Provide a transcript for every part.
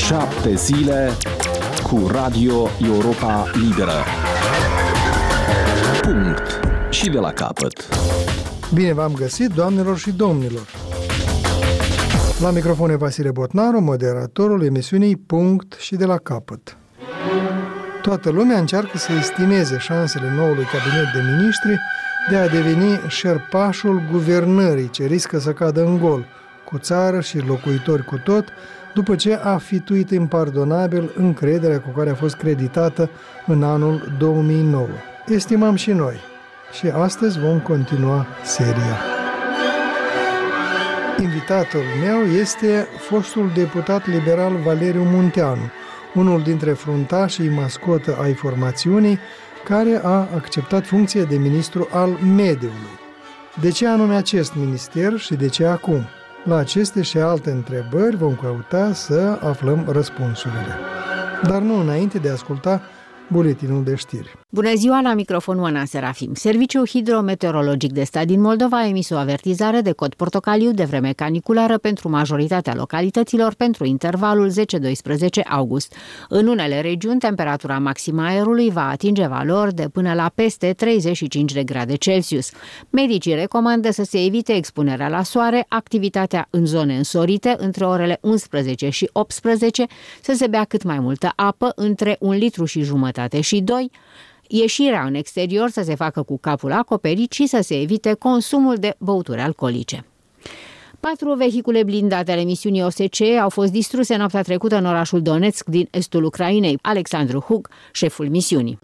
7 zile cu Radio Europa Liberă. Punct. Și de la capăt. Bine v-am găsit, doamnelor și domnilor. La microfon e Vasile Botnaru, moderatorul emisiunii Punct și de la capăt. Toată lumea încearcă să estimeze șansele noului cabinet de miniștri de a deveni șerpașul guvernării ce riscă să cadă în gol, cu țară și locuitori cu tot, după ce a fituit impardonabil încrederea cu care a fost creditată în anul 2009. Estimam și noi. Și astăzi vom continua seria. Invitatul meu este fostul deputat liberal Valeriu Munteanu, unul dintre fruntașii mascotă ai formațiunii, care a acceptat funcția de ministru al mediului. De ce anume acest minister și de ce acum? La aceste și alte întrebări vom căuta să aflăm răspunsurile. Dar nu înainte de a asculta buletinul de știri. Bună ziua, la microfon Oana Serafim. Serviciul Hidrometeorologic de stat din Moldova a emis o avertizare de cod portocaliu de vreme caniculară pentru majoritatea localităților pentru intervalul 10-12 august. În unele regiuni, temperatura maximă a aerului va atinge valori de până la peste 35 de grade Celsius. Medicii recomandă să se evite expunerea la soare, activitatea în zone însorite între orele 11 și 18, să se bea cât mai multă apă, între 1,5 litri și 2, ieșirea în exterior să se facă cu capul acoperit și să se evite consumul de băuturi alcoolice. 4 vehicule blindate ale misiunii OSCE au fost distruse noaptea trecută în orașul Donetsk din estul Ucrainei. Alexandru Hug, șeful misiunii.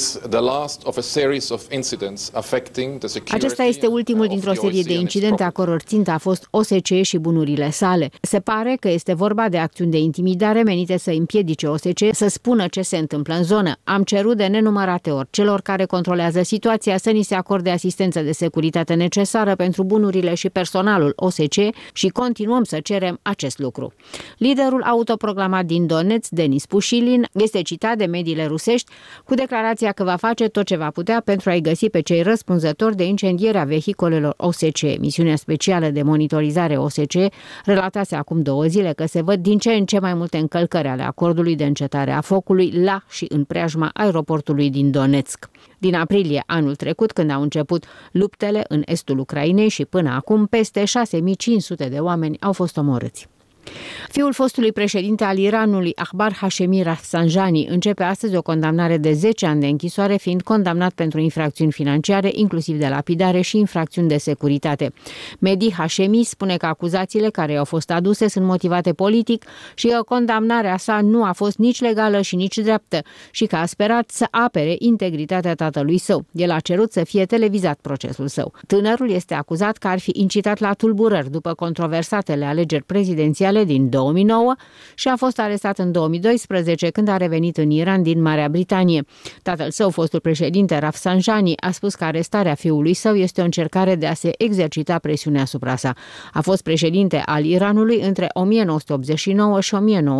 Acesta este ultimul dintr-o serie de incidente a căror țintă a fost OSCE și bunurile sale. Se pare că este vorba de acțiuni de intimidare menite să împiedice OSCE să spună ce se întâmplă în zonă. Am cerut de nenumărate ori celor care controlează situația să ni se acorde asistență de securitate necesară pentru bunurile și personalul OSCE și continuăm să cerem acest lucru. Liderul autoproclamat din Donetsk, Denis Pușilin, este citat de mediile rusești cu declarația că va face tot ce va putea pentru a-i găsi pe cei răspunzători de incendierea vehiculelor OSCE. Misiunea specială de monitorizare OSCE relatase acum 2 zile că se văd din ce în ce mai multe încălcări ale acordului de încetare a focului la și în preajma aeroportului din Donetsk. Din aprilie anul trecut, când au început luptele în estul Ucrainei și până acum, peste 6500 de oameni au fost omorâți. Fiul fostului președinte al Iranului, Akbar Hashemi Rafsanjani, începe astăzi o condamnare de 10 ani de închisoare, fiind condamnat pentru infracțiuni financiare, inclusiv de lapidare și infracțiuni de securitate. Mehdi Hashemi spune că acuzațiile care i-au fost aduse sunt motivate politic și că condamnarea sa nu a fost nici legală și nici dreaptă și că a sperat să apere integritatea tatălui său. El a cerut să fie televizat procesul său. Tânărul este acuzat că ar fi incitat la tulburări după controversatele alegeri prezidențiale din 2009 și a fost arestat în 2012 când a revenit în Iran din Marea Britanie. Tatăl său, fostul președinte Rafsanjani, a spus că arestarea fiului său este o încercare de a se exercita presiunea asupra sa. A fost președinte al Iranului între 1989 și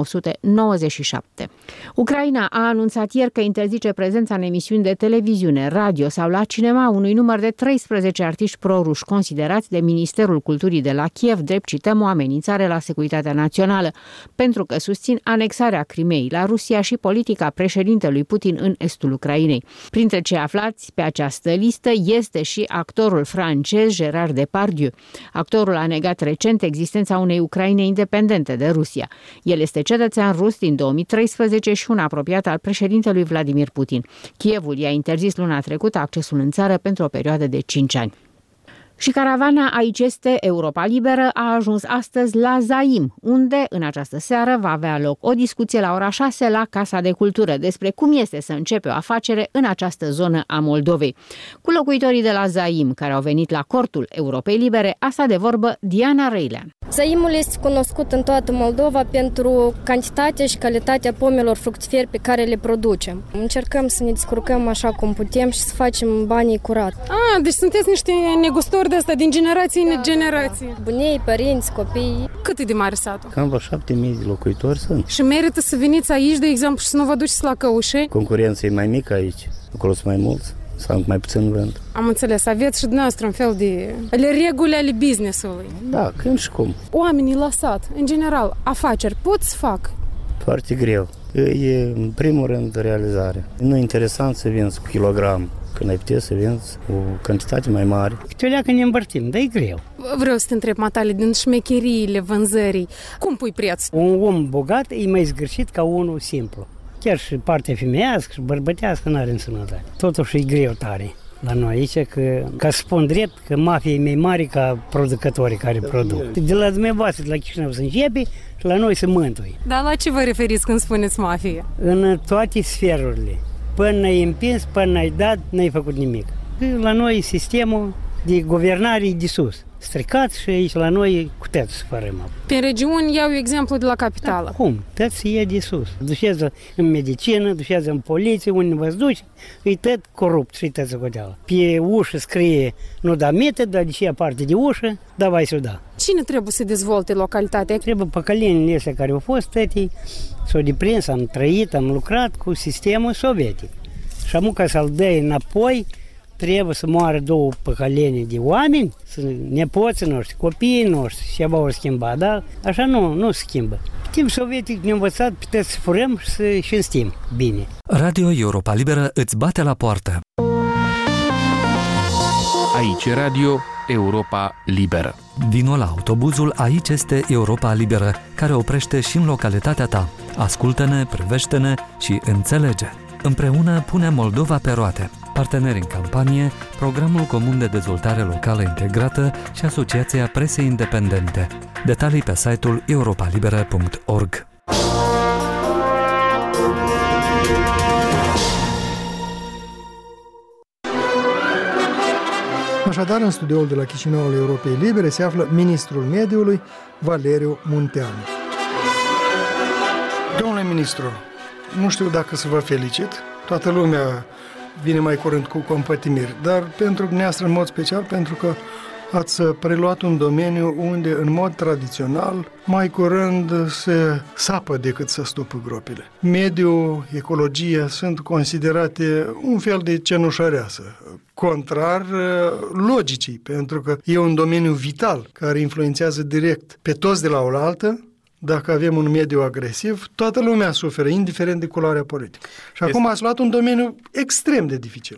1997. Ucraina a anunțat ieri că interzice prezența în emisiuni de televiziune, radio sau la cinema unui număr de 13 artiști proruși considerați de Ministerul Culturii de la Kiev drept, cităm, o amenințare la securitatea națională, pentru că susțin anexarea Crimeei la Rusia și politica președintelui Putin în estul Ucrainei. Printre cei aflați pe această listă este și actorul francez Gérard Depardieu. Actorul a negat recent existența unei Ucraine independente de Rusia. El este cetățean rus din 2013 și un apropiat al președintelui Vladimir Putin. Kievul i-a interzis luna trecută accesul în țară pentru o perioadă de 5 ani. Și caravana AICST Europa Liberă a ajuns astăzi la Zaim, unde în această seară va avea loc o discuție la ora 6 la Casa de Cultură despre cum este să începe o afacere în această zonă a Moldovei. Cu locuitorii de la Zaim, care au venit la cortul Europei Libere, a stat de vorbă Diana Răilean. Zaimul este cunoscut în toată Moldova pentru cantitatea și calitatea pomelor fructiferi pe care le producem. Încercăm să ne descurcăm așa cum putem și să facem banii curat. Deci sunteți niște negustori de asta din generație în generație. Bunei, părinți, copii. Cât e de mare satul? Cam vreo 7.000 de locuitori sunt. Și merită să veniți aici, de exemplu, și să nu vă duceți la Căușei? Concurența e mai mică aici. Acolo sunt mai mulți. sau mai puțin vând. Am înțeles, aveți și dumneavoastră un fel de reguli ale business-ului. Da, când și cum. Oamenii la sat, în general, afaceri pot să fac Foarte greu. E, în primul rând, realizarea. Nu e interesant să vinzi cu kilogram, când ai putea să vinzi o cantitate mai mare. Câte o leacă ne împărțim, dar e greu. Vreau să te întreb, Matale, din șmecheriile vânzării, cum pui preț? Un om bogat e mai zgârșit ca unul simplu. Chiar și partea femeiască și bărbătească n-are însemnătate. Totuși e greu tare la noi aici, că, ca să spun drept, că mafia e mai mare ca producătorii care produc. De la dumneavoastră, de la Chișinău se începe și la noi se mântui. Dar la ce vă referiți când spuneți mafie? În toate sferurile. Până n-ai împins, până n-ai dat, n-ai făcut nimic. La noi sistemul de guvernare e de sus. Stricat și aici la noi cu tăți să fărăm. Pe regiuni iau exemplu de la capitală. Da, cum? Tăți e de sus. Dușează în medicină, dușează în poliție, unde vă duci, e tot corupt și tăți socoteală. Pe ușă scrie, nu da mită, dar de ce parte de ușă, davai său. Cine trebuie să dezvolte localitatea? Trebuie păcălenile astea care au fost tătii, s-au deprins, am trăit, am lucrat cu sistemul sovietic. Și amu ca să-l dai înapoi, trebuie să moară 2 păcălenii de oameni, nepoții noștri, copiii noștri, și ceva ori schimba, dar așa nu se schimbă. Timp sovietic ne-a învățat, puteți să furăm și să știm bine. Radio Europa Liberă îți bate la poartă. Aici Radio Europa Liberă. Vino la autobuzul Aici este Europa Liberă, care oprește și în localitatea ta. Ascultă-ne, privește-ne și înțelege. Împreună punem Moldova pe roate. Parteneri în campanie, Programul Comun de Dezvoltare Locală Integrată și Asociația Presei Independente. Detalii pe site-ul europalibera.org. Așadar, în studioul de la Chișinău al Europei Libere se află ministrul mediului, Valeriu Munteanu. Domnule ministru, nu știu dacă să vă felicit, toată lumea vine mai curând cu compătimiri, dar pentru dumneavoastră în mod special, pentru că ați preluat un domeniu unde în mod tradițional mai curând se sapă decât să stupă gropile. Mediul, ecologia sunt considerate un fel de cenușăreasă, contrar logicii, pentru că e un domeniu vital care influențează direct pe toți de la oaltă. Dacă avem un mediu agresiv, toată lumea suferă, indiferent de culoarea politică. Și acum ați luat un domeniu extrem de dificil.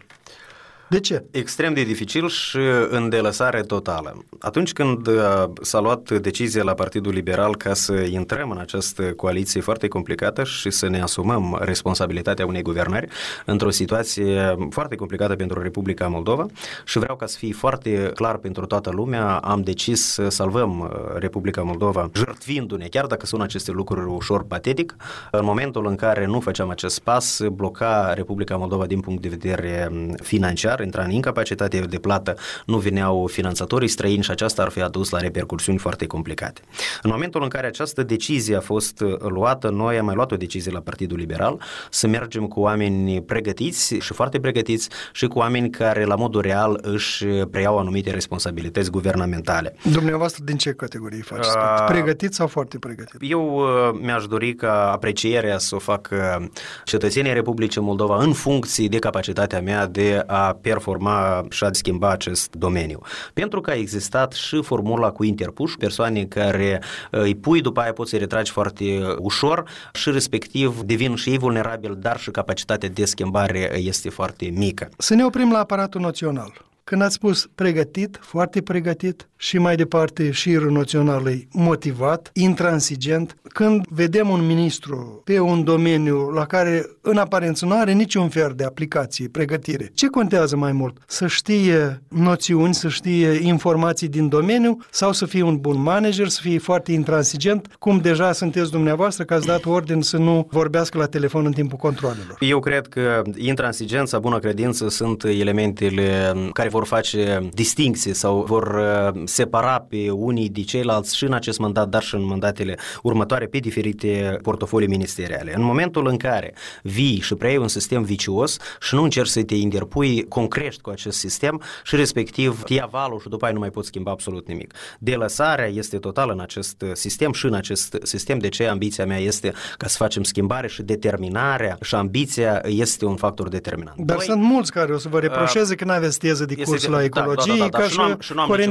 De ce? Extrem de dificil și în delăsare totală. Atunci când s-a luat decizia la Partidul Liberal ca să intrăm în această coaliție foarte complicată și să ne asumăm responsabilitatea unei guvernări într-o situație foarte complicată pentru Republica Moldova, și vreau ca să fie foarte clar pentru toată lumea, am decis să salvăm Republica Moldova jertfindu-ne, chiar dacă sună aceste lucruri ușor patetic, în momentul în care nu făceam acest pas, bloca Republica Moldova din punct de vedere financiar, intra în incapacitate de plată, nu veneau finanțatorii străini și aceasta ar fi adus la repercursiuni foarte complicate. În momentul în care această decizie a fost luată, noi am mai luat o decizie la Partidul Liberal să mergem cu oameni pregătiți și foarte pregătiți și cu oameni care la modul real își preiau anumite responsabilități guvernamentale. Dumneavoastră din ce categorie faceți? Pregătiți sau foarte pregătit? Eu mi-aș dori ca aprecierea să o fac cetățenii Republicii Moldova în funcție de capacitatea mea de a performa și a schimba acest domeniu. Pentru că a existat și formula cu interpush, persoane care îi pui, după aia poți să-i retragi foarte ușor și respectiv devin și ei vulnerabili, dar și capacitatea de schimbare este foarte mică. Să ne oprim la aparatul național. Când ați spus pregătit, foarte pregătit și mai departe șirul național e motivat, intransigent, când vedem un ministru pe un domeniu la care în aparență nu are niciun fel de aplicație, pregătire, ce contează mai mult? Să știe noțiuni, să știe informații din domeniu sau să fie un bun manager, să fie foarte intransigent, cum deja sunteți dumneavoastră că ați dat ordin să nu vorbească la telefon în timpul controalelor? Eu cred că intransigența, bună credință sunt elementele care vor face distincție sau vor separa pe unii de ceilalți și în acest mandat, dar și în mandatele următoare pe diferite portofolii ministeriale. În momentul în care vii și preiei un sistem vicios și nu încerci să te interpui, concrești cu acest sistem și respectiv te ia valul și după aia nu mai poți schimba absolut nimic. Delăsarea este totală în acest sistem și în acest sistem, de ce ambiția mea este ca să facem schimbare și determinarea și ambiția este un factor determinant. Dar sunt mulți care o să vă reproșeze că n-aveți teză de curs la ecologie, ca și Corenei Fusu.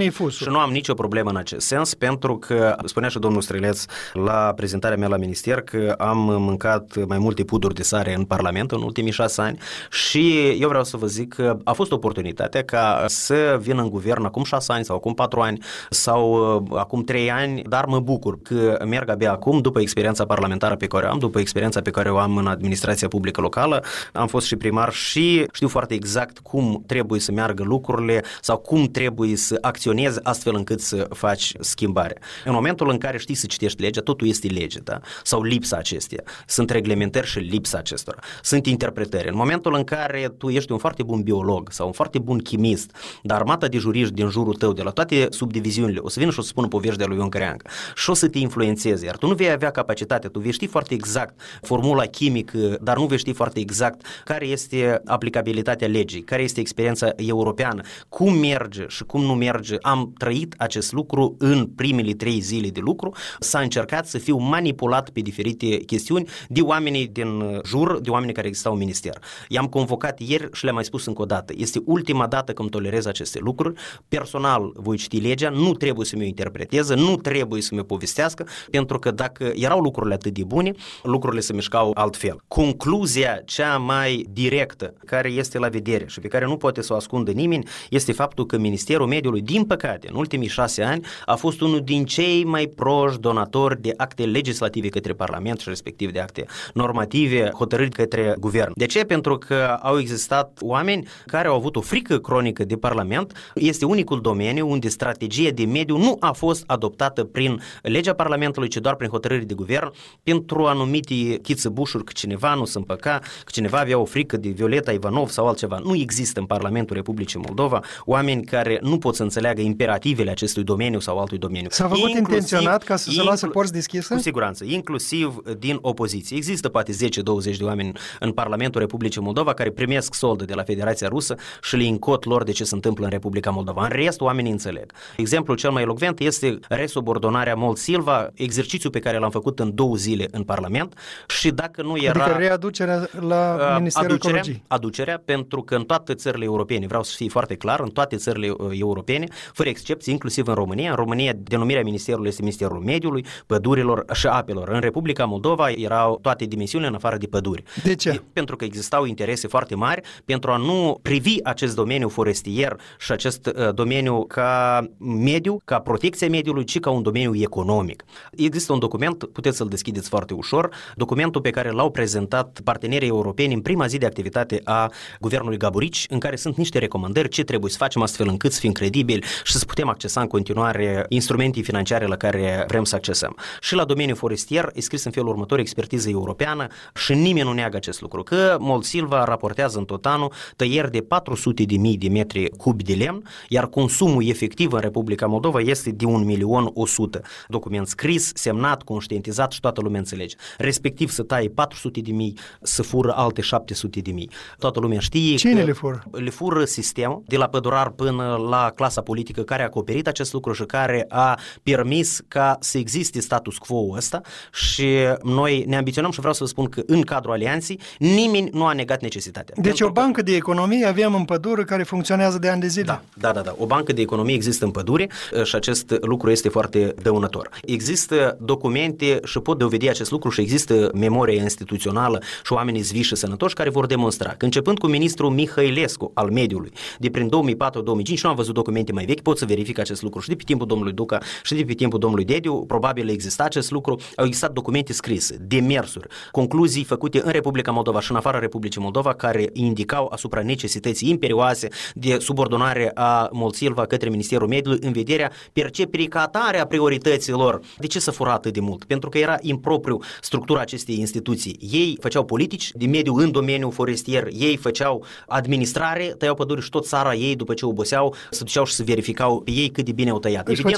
Și nu am nicio problemă în acest sens, pentru că, spunea și domnul Streleț la prezentarea mea la minister, că am mâncat mai multe puduri de sare în Parlament în ultimii 6 ani și eu vreau să vă zic că a fost oportunitatea ca să vin în guvern acum 6 ani sau acum 4 ani sau acum 3 ani, dar mă bucur că merg abia acum, după experiența parlamentară pe care o am, după experiența pe care o am în administrația publică locală, am fost și primar și știu foarte exact cum trebuie să meargă lucrurile sau cum trebuie să acționezi astfel încât să faci schimbare. În momentul în care știi să citești legea, totul este lege, da? Sau lipsa acesteia. Sunt reglementări și lipsa acestora. Sunt interpretări. În momentul în care tu ești un foarte bun biolog sau un foarte bun chimist, dar armata de juriști din jurul tău, de la toate subdiviziunile, o să vină și o să spună povești de lui Ion Creangă și o să te influențeze, iar tu nu vei avea capacitatea, tu vei ști foarte exact formula chimică, dar nu vei ști foarte exact care este aplicabilitatea legii, care este experiența europeană, cum merge și cum nu merge. Am trăit acest lucru în primele 3 zile de lucru, s-a încercat să fiu manipulat pe diferite chestiuni de oamenii din jur, de oamenii care existau în minister. I-am convocat ieri și le-am mai spus încă o dată. Este ultima dată când tolerez aceste lucruri. Personal voi citi legea, nu trebuie să mi-o interpreteze, nu trebuie să mi-o povestească, pentru că dacă erau lucrurile atât de bune, lucrurile se mișcau altfel. Concluzia cea mai directă care este la vedere și pe care nu poate să o ascundă nimeni este faptul că Ministerul Mediului, din păcate, în ultimii 6 ani, a fost unul din cei mai proști donatori de acte legislative către Parlament și respectiv de acte normative hotărâri către guvern. De ce? Pentru că au existat oameni care au avut o frică cronică de Parlament. Este unicul domeniu unde strategia de mediu nu a fost adoptată prin legea Parlamentului, ci doar prin hotărâri de guvern, pentru anumite chițăbușuri că cineva nu se împăca, că cineva avea o frică de Violeta Ivanov sau altceva. Nu există în Parlamentul Republicii Moldova oameni care nu pot să înțeleagă imperativele acestui domeniu sau altui domeniu. S-a făcut intenționat ca să se lasă porți deschise? Cu siguranță, inclusiv din opoziție. Există poate 10-20 de oameni în Parlamentul Republicii Moldova care primesc soldă de la Federația Rusă și le încot lor de ce se întâmplă în Republica Moldova. În rest, oamenii înțeleg. Exemplul cel mai elocvent este resubordonarea Mold-Silva, exercițiu pe care l-am făcut în 2 zile în Parlament și dacă nu era... Adică readucerea la Ministerul Ecologiei. Aducerea, pentru că în toate țările europene, vreau să fie foarte clar, în toate țările europene, fără excepție, inclusiv în România, denumirea ministerului este Ministerul Mediului, Pădurilor și Apelor. În Republica Moldova erau toate dimensiunile în afară de păduri. De ce? Pentru că existau interese foarte mari pentru a nu privi acest domeniu forestier și acest domeniu ca mediu, ca protecția mediului, ci ca un domeniu economic. Există un document, puteți să-l deschideți foarte ușor, documentul pe care l-au prezentat partenerii europeni în prima zi de activitate a guvernului Gaburici, în care sunt niște recomandări ce trebuie să facem astfel încât să fim credibili și să putem accesa în continuare instrumente financiare la care vrem să accesăm. Și la domeniul forestier e scris în felul următor expertiză europeană și nimeni nu neagă acest lucru, că Mold-Silva raportează în tot anul tăieri de 400.000 de metri cubi de lemn, iar consumul efectiv în Republica Moldova este de 1.100.000. Document scris, semnat, conștientizat și toată lumea înțelege. Respectiv să taie 400.000, să fură alte 700.000. Toată lumea știe. Cine le fură? Le fură sistemul, de la pădurar până la clasa politică care a acoperit acest lucru și care a permis ca să existe status quo ăsta și noi ne ambiționăm și vreau să vă spun că în cadrul alianței nimeni nu a negat necesitatea. Deci o bancă de economie avem în pădure care funcționează de ani de zile. Da. O bancă de economie există în pădure și acest lucru este foarte dăunător. Există documente și pot dovedi acest lucru și există memorie instituțională și oamenii zviși și sănătoși care vor demonstra că începând cu ministrul Mihăilescu al mediului, de prin 2004-2005, nu am văzut documente mai vechi, pot să verific acest lucru și de pe timpul domnului Duca și de pe timpul domnului Dediu, probabil exista acest lucru, au existat documente scrise, demersuri, concluzii făcute în Republica Moldova și în afara Republicii Moldova care indicau asupra necesității imperioase de subordonare a Mold-Silva către Ministerul Mediului în vederea perceperii ca atare a priorităților. De ce să fura atât de mult? Pentru că era impropriu structura acestei instituții. Ei făceau politici de mediu în domeniul forestier, ei făceau administrare, tăiau păduri și tot țara ei, după ce oboseau, se duceau și se verificau pe ei cât de bine au tăiat. Evident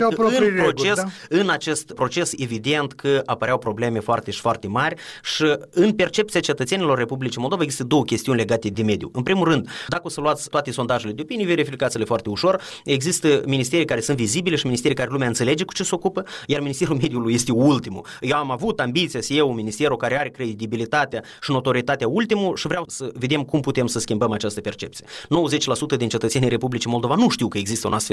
că în acest proces, evident că apăreau probleme foarte mari și în percepția cetățenilor Republicii Moldova există 2 chestiuni legate de mediu. În primul rând, dacă o să luați toate sondajele de opinie, verificați-le foarte ușor, există ministerii care sunt vizibile și ministerii care lumea înțelege cu ce se ocupă, iar Ministerul Mediului este ultimul. Eu am avut ambiția să iau un minister care are credibilitatea și notorietatea ultimul și vreau să vedem cum putem să schimbăm această percepție. 90% din cetățenii Republicii Moldova nu știu că există un astfel de minister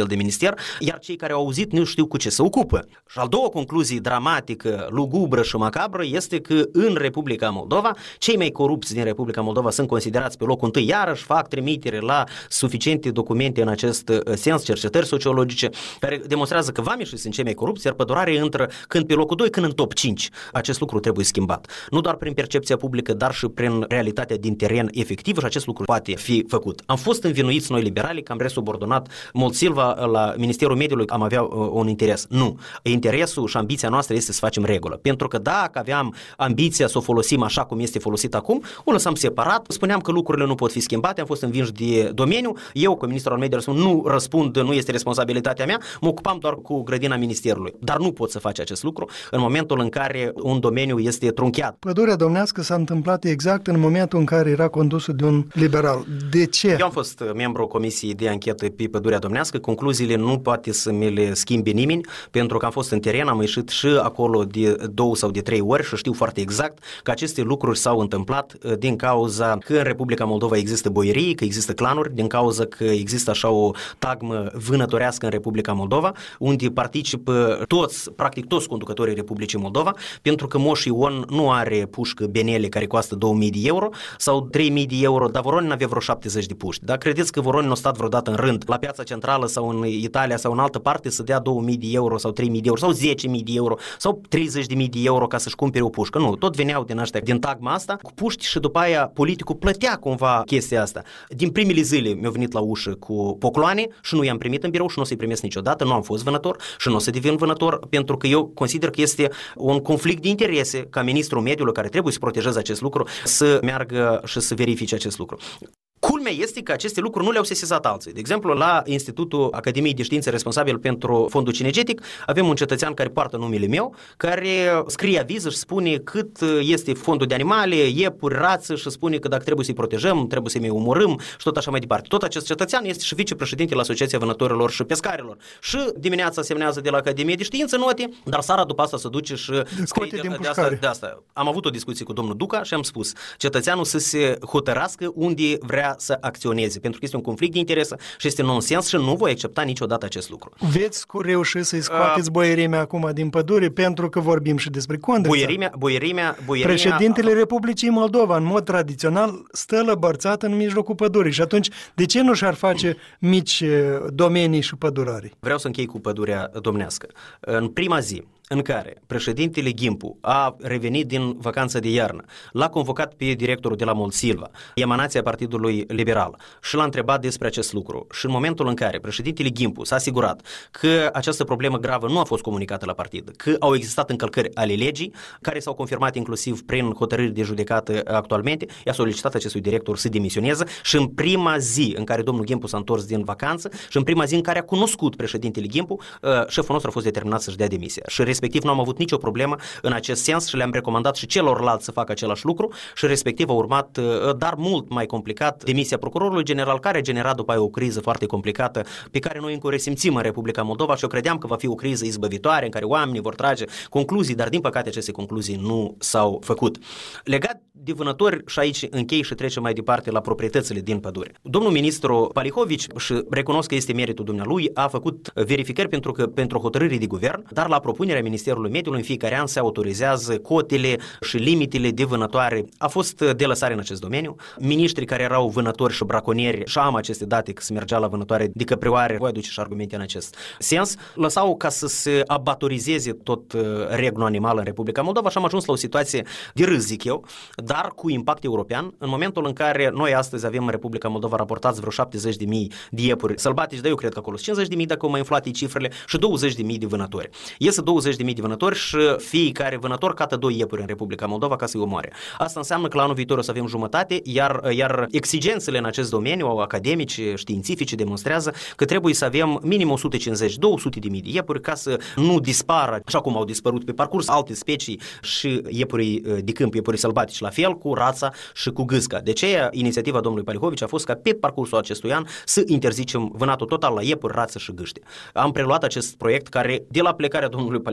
minister, iar cei care au auzit nu știu cu ce se ocupă. Și al doua concluzie dramatică, lugubră și macabră este că în Republica Moldova, cei mai corupți din Republica Moldova sunt considerați pe locul întâi, iarăși fac trimitere la suficiente documente în acest sens, cercetări sociologice, care demonstrează că vameșii sunt cei mai corupți, iar pădurarii intră când pe locul 2, când în top 5. Acest lucru trebuie schimbat. Nu doar prin percepția publică, dar și prin realitatea din teren efectivă și acest lucru poate fi făcut. Am fost învinuiți noi liberali că am resubordonat Molt Silva la Ministerul Mediului, am avea un interes. Nu. Interesul și ambiția noastră este să facem regulă. Pentru că dacă aveam ambiția să o folosim așa cum este folosit acum, o lăsam separat, spuneam că lucrurile nu pot fi schimbate, am fost învinși de domeniu, eu, ca ministrul al mediului, nu răspund, nu este responsabilitatea mea, mă ocupam doar cu grădina ministerului. Dar nu pot să faci acest lucru în momentul în care un domeniu este trunchiat. Pădurea domnească s-a întâmplat exact în momentul în care era condusă de un liberal. De ce? Eu am fost membru comisiei de anchetă pe Pădurea domnească, concluziile nu poate să mi le schimbe nimeni, pentru că am fost în teren, am ieșit și acolo de 2 sau de 3 ori și știu foarte exact că aceste lucruri s-au întâmplat din cauza că în Republica Moldova există boierii, că există clanuri, din cauza că există așa o tagmă vânătorească în Republica Moldova, unde participă practic toți conducătorii Republicii Moldova, pentru că Moș Ion nu are pușcă Benele care costă 2000 de euro sau 3000 de euro, dar Voronin avea vreo 70 de puști. Dar credeți că Voronin a stat vreodată în rând la Piața Centrală sau în Italia sau în altă parte să dea 2000 de euro sau 3000 de euro sau 10.000 de euro sau 30.000 de euro ca să-și cumpere o pușcă? Nu, tot veneau din tagma asta cu puști și după aia politicul plătea cumva chestia asta. Din primele zile mi-au venit la ușă cu pocloane și nu i-am primit în birou și nu o să-i primesc niciodată, nu am fost vânător și nu o să devin vânător, pentru că eu consider că este un conflict de interese ca ministrul mediului, care trebuie să protejeze acest lucru, să meargă și să verifice acest lucru. Culmea este că aceste lucruri nu le-au sesizat alții. De exemplu, la Institutul Academiei de Științe responsabil pentru fondul cinegetic, avem un cetățean care poartă numele meu, care scrie aviză și spune cât este fondul de animale, iepuri, rață și spune că dacă trebuie să-i protejăm, trebuie să-i omorâm și tot așa mai departe. Tot acest cetățean este și vicepreședinte la Asociația Vânătorilor și Pescarilor. Și dimineața semnează de la Academie de Științe note, dar seara după asta se duce și scoate din pușcare. De asta. Am avut o discuție cu domnul Duca și am spus, cetățeanul să se hotărască unde vrea să acționeze, pentru că este un conflict de interese și este nonsens și nu voi accepta niciodată acest lucru. Veți reuși să-i scoateți boierimea acum din pădure, pentru că vorbim și despre Condrița. Boierimea. Președintele Republicii Moldova, în mod tradițional, stă lăbărțat în mijlocul pădurii și atunci de ce nu și-ar face mici domenii și pădurari? Vreau să închei cu Pădurea domnească. În prima zi în care președintele Gimpu a revenit din vacanța de iarnă, l-a convocat pe directorul de la Molt Silva, emanația Partidului Liberal, și l-a întrebat despre acest lucru. Și în momentul în care președintele Gimpu s-a asigurat că această problemă gravă nu a fost comunicată la partid, că au existat încălcări ale legii, care s-au confirmat inclusiv prin hotărâri de judecată actualmente, i-a solicitat acestui director să demisioneze și în prima zi în care domnul Gimpu s-a întors din vacanță și în prima zi în care a cunoscut președintele Gimpu, șeful nostru a fost determinat să-și dea demisia. Și respectiv nu am avut nicio problemă în acest sens și le-am recomandat și celorlalți să facă același lucru și respectiv a urmat, dar mult mai complicat, demisia procurorului general, care a generat după aia o criză foarte complicată pe care noi încă o resimțim în Republica Moldova și eu credeam că va fi o criză izbăvitoare în care oamenii vor trage concluzii, dar din păcate aceste concluzii nu s-au făcut. Legat de vânători, și aici închei și trecem mai departe la proprietățile din pădure. Domnul ministru Palihovici, și recunosc că este meritul dumnealui, a făcut verificări pentru hotărâri de guvern, dar la propunerea Ministerului Mediului în fiecare an se autorizează cotele și limitele de vânătoare. A fost delăsare în acest domeniu. Miniștrii care erau vânători și braconieri, și am aceste date că se mergea la vânătoare de căprioare, voi aduce și argumente în acest sens, lăsau ca să se abatorizeze tot regnul animal în Republica Moldova și am ajuns la o situație de râs, zic eu, dar cu impact european, în momentul în care noi astăzi avem în Republica Moldova raportați vreo 70.000 de iepuri sălbatici, dar eu cred că acolo sunt 50.000 dacă au mai inflat cifrele și 20.000 de vânători. Iese 20.000 de vânători și fiecare vânător cată 2 iepuri în Republica Moldova ca să-i omoare. Asta înseamnă că la anul viitor o să avem jumătate, iar exigențele în acest domeniu, academice, științifice, demonstrează că trebuie să avem minim 150-200.000 de iepuri ca să nu dispară, așa cum au dispărut pe parcurs alte specii și iepurii de câmp, iepurii sălbatici, la fel cu rața și cu gâsca. De aceea, inițiativa domnului Palihovici a fost ca pe parcursul acestui an să interzicem vânatul total la iepuri, rață și gâște. Am preluat acest proiect care, de la plecarea domnului Palihovici,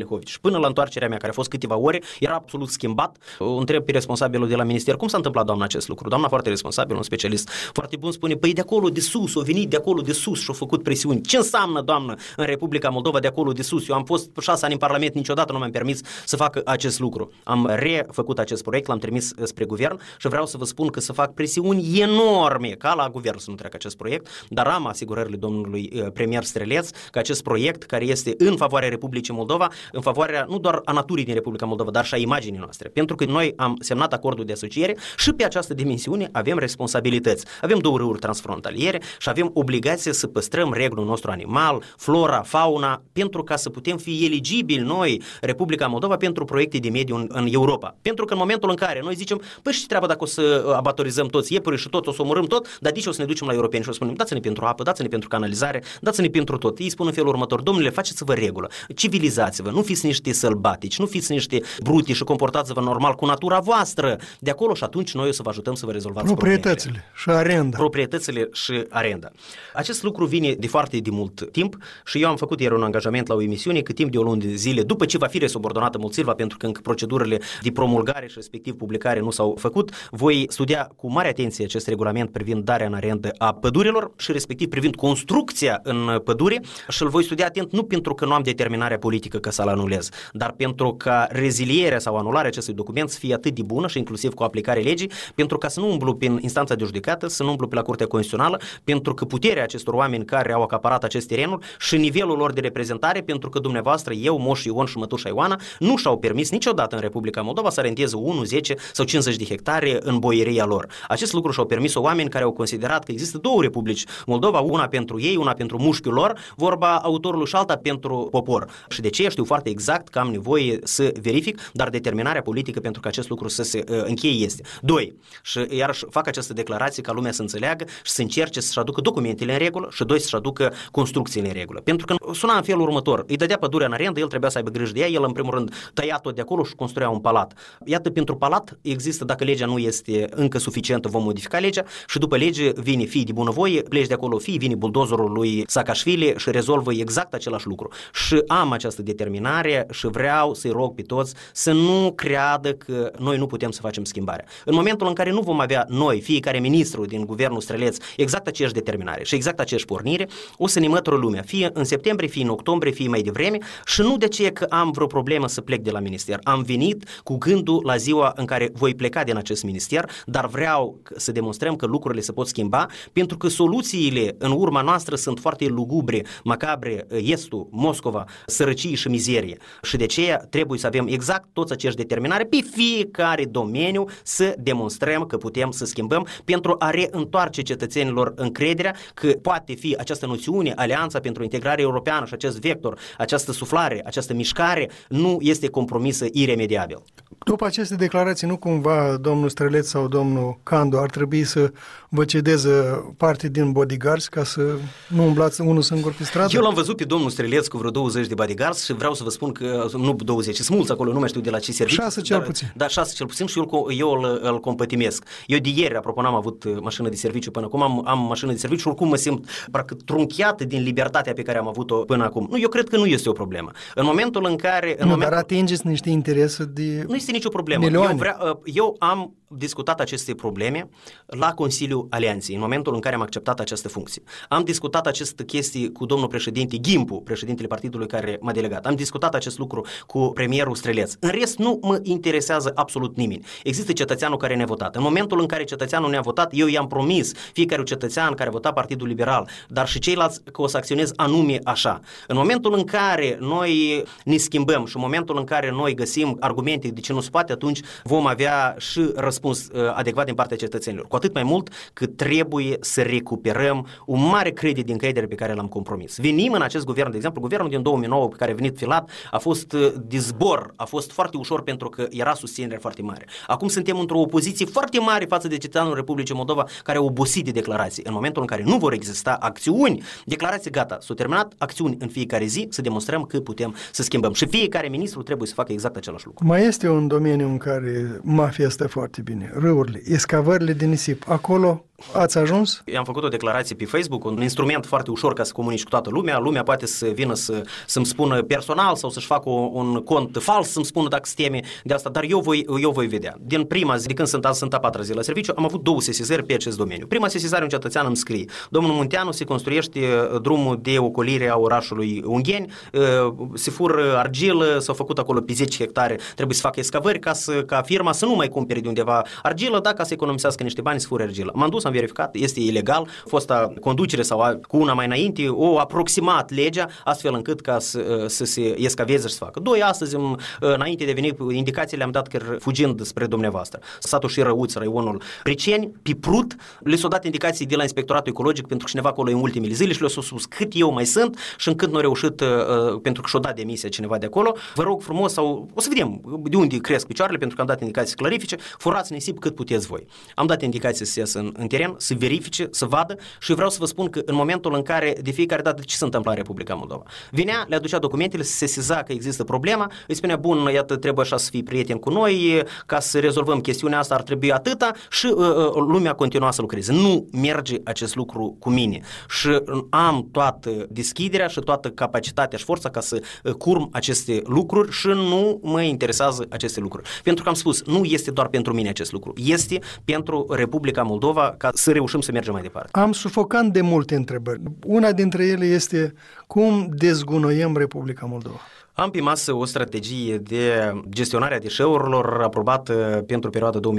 Alehovici. Până la întoarcerea mea, care a fost câteva ore, era absolut schimbat. O întreb pe responsabilul de la minister, cum s-a întâmplat, doamna, acest lucru? Doamna foarte responsabil, un specialist foarte bun, spune, păi de acolo de sus, au venit de acolo de sus și au făcut presiuni. Ce înseamnă, doamnă, în Republica Moldova de acolo de sus? Eu am fost 6 ani în Parlament, niciodată nu mi-am permis să fac acest lucru. Am refăcut acest proiect, l-am trimis spre guvern și vreau să vă spun că să fac presiuni enorme ca la guvern să nu treacă acest proiect, dar am asigurările domnului premier Streleț că acest proiect, care este în favoarea Republicii Moldova, în favoarea nu doar a naturii din Republica Moldova, dar și a imaginii noastre. Pentru că noi am semnat acordul de asociere și pe această dimensiune avem responsabilități. Avem 2 râuri transfrontaliere și avem obligația să păstrăm reglul nostru animal, flora, fauna, pentru ca să putem fi eligibili noi, Republica Moldova, pentru proiecte de mediu în Europa. Pentru că în momentul în care noi zicem, păi și treaba dacă o să abatorizăm toți iepurii și tot, o să omorâm tot, dar de ce o să ne ducem la europeni și o să spunem, dați-ne pentru apă, dați-ne pentru canalizare, dați-ne pentru tot. Ei spun în felul următor, domnule, faceți-vă regulă, civilizați-vă, nu fiți niște sălbatici, nu fiți niște bruti și comportați-vă normal cu natura voastră de acolo și atunci noi o să vă ajutăm să vă rezolvați proprietățile și arenda. Proprietățile și arenda. Acest lucru vine de foarte de mult timp și eu am făcut ieri un angajament la o emisiune că timp de o lună de zile, după ce va fi resubordonată Mulțilva, pentru că încă procedurile de promulgare și respectiv publicare nu s-au făcut, voi studia cu mare atenție acest regulament privind darea în arendă a pădurilor și respectiv privind construcția în pădure și îl voi studia atent nu pentru că nu am determinarea politică ca să-l anulez, dar pentru ca rezilierea sau anularea acestui document să fie atât de bună și inclusiv cu aplicarea legii, pentru ca să nu umblu prin instanța de judecată, să nu umblu pe la Curtea Constituțională, pentru că puterea acestor oameni care au acaparat acest terenuri și nivelul lor de reprezentare, pentru că dumneavoastră, eu, Moș Ion și mătușa Ioana nu și-au permis niciodată în Republica Moldova să arendeze 1, 10 sau 50 de hectare în boieria lor. Acest lucru și-au permis oameni care au considerat că există 2 republici Moldova, una pentru ei, una pentru mușchiul lor, vorba autorului și alta pentru popor. Și de ce știu foarte exact că am nevoie să verific, dar determinarea politică pentru că acest lucru să se încheie este. 2. Și iarăși fac această declarație ca lumea să înțeleagă și să încerce să-și aducă documentele în regulă și 2. să-și aducă construcțiile în regulă. Pentru că suna în felul următor. Îi dădea pădurea în arendă, el trebuia să aibă grijă de ea, el în primul rând tăia tot de acolo și construia un palat. Iată, pentru palat există, dacă legea nu este încă suficientă, vom modifica legea și după lege vine fii de bunăvoie, pleci de acolo fii, vine buldozerul lui Saakashvili și rezolvă exact același lucru. Și am această determinare și vreau să-i rog pe toți să nu creadă că noi nu putem să facem schimbarea. În momentul în care nu vom avea noi, fiecare ministru din guvernul Streleț, exact aceeași determinare și exact aceeași pornire, o să ne mătură lumea, fie în septembrie, fie în octombrie, fie mai devreme și nu de ce că am vreo problemă să plec de la minister. Am venit cu gândul la ziua în care voi pleca din acest minister, dar vreau să demonstrăm că lucrurile se pot schimba, pentru că soluțiile în urma noastră sunt foarte lugubre, macabre, Estul, Moscova, sărăcie și mizerie. Și de aceea trebuie să avem exact toți acești determinare pe fiecare domeniu să demonstrăm că putem să schimbăm pentru a reîntoarce cetățenilor încrederea că poate fi această noțiune, Alianța pentru Integrare Europeană și acest vector, această suflare, această mișcare nu este compromisă iremediabil. După aceste declarații, nu cumva domnul Streleț sau domnul Candu ar trebui să vă cedeze parte din bodyguards ca să nu umblați unul singur pe stradă? Eu l-am văzut pe domnul Streleț cu vreo 20 de bodyguards și vreau să vă spun că nu 20, sunt mulți acolo, nu mai știu de la ce serviciu. 6 cel puțin. Da, 6 cel puțin și eu îl compătimesc. Eu de ieri, apropo, n-am avut mașină de serviciu până acum, am mașină de serviciu și oricum mă simt parcă trunchiată din libertatea pe care am avut-o până acum. Nu, eu cred că nu este o problemă. În momentul în care... dar atingeți niște interese de... Nu este nicio problemă. Eu am discutat aceste probleme la Consiliul Alianței, în momentul în care am acceptat această funcție. Am discutat aceste chestii cu domnul președinte Gimpu, președintele partidului care m-a delegat. Am discutat acest lucru cu premierul Streleț. În rest, nu mă interesează absolut nimeni. Există cetățeanul care ne-a votat. În momentul în care cetățeanul ne-a votat, eu i-am promis fiecare cetățean care a votat Partidul Liberal, dar și ceilalți că o să acționez anume așa. În momentul în care noi ne schimbăm și în momentul în care noi găsim argumente de ce nu se poate, atunci vom avea și răspuns adecvat din partea cetățenilor. Cu atât mai mult că trebuie să recuperăm un mare credit din încredere pe care l-am compromis. Venim în acest guvern, de exemplu, guvernul din 2009 pe care a venit filat a fost de zbor, a fost foarte ușor pentru că era susținere foarte mare. Acum suntem într-o opoziție foarte mare față de cetățeanul Republicii Moldova care au obosit de declarații. În momentul în care nu vor exista acțiuni, declarații gata, s-au terminat, acțiuni în fiecare zi, să demonstrăm că putem să schimbăm. Și fiecare ministru trebuie să facă exact același lucru. Mai este un domeniu în care mafia stă foarte bine, râurile, escavările de nisip. Acolo Ați ajuns? Eu am făcut o declarație pe Facebook, un instrument foarte ușor ca să comunici cu toată lumea. Lumea poate să vină să-mi spună personal sau să-și facă un cont fals să-mi spună dacă se teme de asta, dar eu voi vedea. Din prima zi, de când sunt a patra zi la serviciu, am avut 2 sesizări pe acest domeniu. Prima sesizare, un cetățean îmi scrie: domnul Munteanu, se construiește drumul de ocolire a orașului Ungheni, se fură argilă, s-au făcut acolo pe 10 hectare, trebuie să facă escavări ca firma să nu mai cumpere de undeva argilă, dacă să economisească niște bani să fure argilă. M-am dus, am verificat, este ilegal, fosta conducere sau cu una mai înainte o aproximat legea astfel încât ca să se escaveze și să facă. 2, astăzi, înainte de a veni, indicațiile am dat chiar fugind spre dumneavoastră. Satul și Răuți, raionul Priceni, pe Prut, le s-au dat indicații de la Inspectoratul Ecologic pentru că cineva acolo în ultimele zile și le-au spus cât eu mai sunt și încât nu au reușit, pentru că și-o dat demisia cineva de acolo. Vă rog frumos, sau o să vedem de unde cresc picioarele, pentru că am dat indicații clarifice, furați nisip cât puteți voi. Am dat indicații să iasă în teren, să verifice, să vadă și vreau să vă spun că în momentul în care de fiecare dată ce se întâmplă în Republica Moldova, venea, le aducea documentele, se sesiza că există problema, îi spunea, bun, iată, trebuie așa să fii prieten cu noi, ca să rezolvăm chestiunea asta ar trebui atâta și lumea continua să lucreze. Nu merge acest lucru cu mine și am toată deschiderea și toată capacitatea și forța ca să curm aceste lucruri și nu mă interesează aceste lucruri. Pentru că am spus, nu este doar pentru mine acest lucru, este pentru Republica Moldova ca să reușim să mergem mai departe. Am sufocat de multe întrebări. Una dintre ele este cum dezgunoiem Republica Moldova. Am pe masă o strategie de gestionare a deșeurilor aprobată pentru perioada 2013-2027.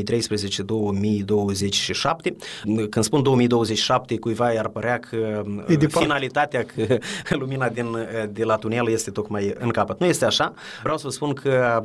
Când spun 2027, cuiva i-ar părea că finalitatea, că lumina de la tunel este tocmai în capăt. Nu este așa. Vreau să vă spun că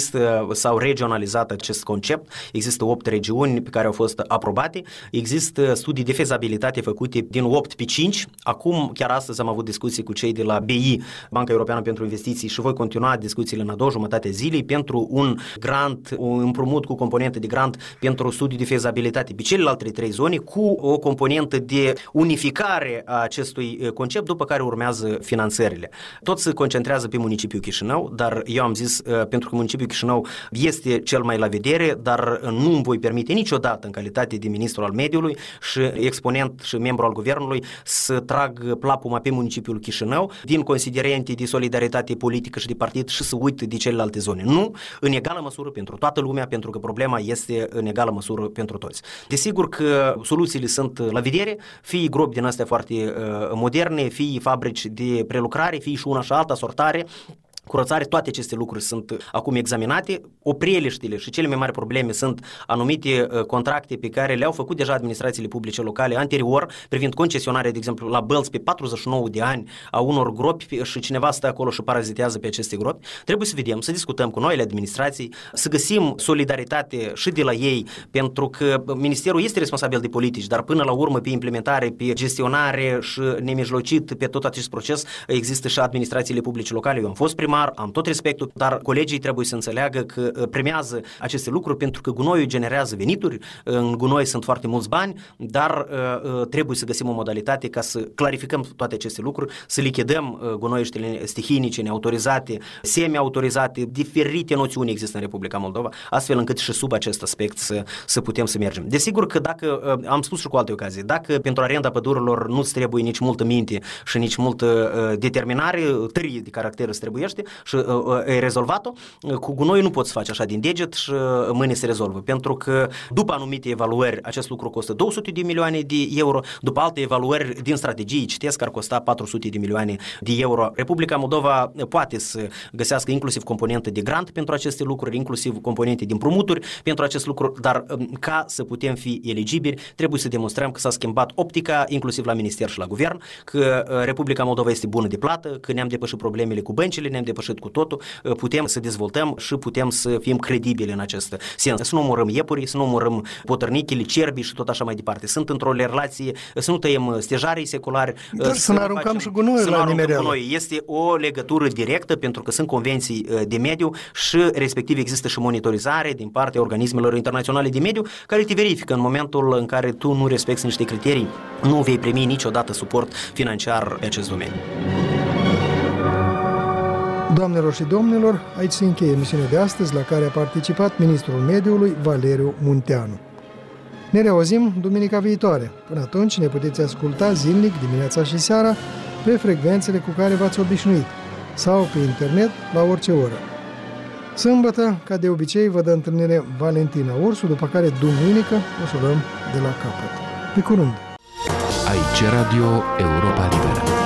s-au regionalizat acest concept. Există 8 regiuni pe care au fost aprobate. Există studii de fezabilitate făcute din 8 pe 5. Acum, chiar astăzi am avut discuții cu cei de la BI, Banca Europeană pentru Investiții, și voi continua discuțiile în a doua jumătate zilei pentru un grant, un împrumut cu componentă de grant pentru studii de fezabilitate pe celelalte 3 zone, cu o componentă de unificare a acestui concept, după care urmează finanțările. Tot se concentrează pe municipiul Chișinău, dar eu am zis, pentru că municipiul Chișinău este cel mai la vedere, dar nu îmi voi permite niciodată, în calitate de ministru al mediului și exponent și membru al guvernului, să trag plapuma pe municipiul Chișinău din considerente de solidaritate politică și de partid și să uit de celelalte zone. Nu, în egală măsură pentru toată lumea, pentru că problema este în egală măsură pentru toți. Desigur că soluțiile sunt la vedere, fie gropi din astea foarte moderne, fie fabrici de prelucrare, fie și una și alta, sortare, curățare, toate aceste lucruri sunt acum examinate. Opreliștile și cele mai mari probleme sunt anumite contracte pe care le-au făcut deja administrațiile publice locale anterior, privind concesionarea, de exemplu, la Bălți pe 49 de ani a unor gropi și cineva stă acolo și parazitează pe aceste gropi. Trebuie să vedem, să discutăm cu noile administrații, să găsim solidaritate și de la ei, pentru că ministerul este responsabil de politici, dar până la urmă pe implementare, pe gestionare și nemijlocit pe tot acest proces există și administrațiile publice locale. Eu am fost primar, am tot respectul, dar colegii trebuie să înțeleagă că premiază aceste lucruri pentru că gunoiul generează venituri, în gunoi sunt foarte mulți bani, dar trebuie să găsim o modalitate ca să clarificăm toate aceste lucruri, să lichidăm gunoiurile stihinice, neautorizate, semi-autorizate, diferite noțiuni există în Republica Moldova, astfel încât și sub acest aspect să putem să mergem. Desigur că dacă, am spus și cu alte ocazii, dacă pentru arenda pădurilor nu-ți trebuie nici multă minte și nici multă determinare, tărie de caracter îți trebuiește, și ai rezolvat-o, cu gunoi nu poți face așa din deget și mâine se rezolvă, pentru că după anumite evaluări acest lucru costă 200 de milioane de euro, după alte evaluări din strategii citesc că ar costa 400 de milioane de euro. Republica Moldova poate să găsească inclusiv componente de grant pentru aceste lucruri, inclusiv componente de împrumuturi pentru acest lucru, dar ca să putem fi eligibili, trebuie să demonstrăm că s-a schimbat optica, inclusiv la minister și la guvern, că Republica Moldova este bună de plată, că ne-am depășit problemele cu băncile, ne-am depășit cu totul, putem să dezvoltăm și putem să fim credibili în acest sens. Să nu omorâm iepurii, să nu omorâm potărnichile, cerbii și tot așa mai departe. Sunt într-o relație, să nu tăiem stejarii seculari, să nu aruncăm și gunoi la nimereală. Este o legătură directă pentru că sunt convenții de mediu și respectiv există și monitorizare din partea organismelor internaționale de mediu care te verifică în momentul în care tu nu respecti niște criterii, nu vei primi niciodată suport financiar pe acest domeniu. Doamnelor și domnilor, aici se încheie emisiunea de astăzi la care a participat ministrul mediului Valeriu Munteanu. Ne reauzim duminica viitoare. Până atunci ne puteți asculta zilnic, dimineața și seara, pe frecvențele cu care v-ați obișnuit sau pe internet la orice oră. Sâmbătă, ca de obicei, vă dă întâlnire Valentina Ursu, după care duminică o să luăm de la capăt. Pe curând! Aici Radio Europa Liberă.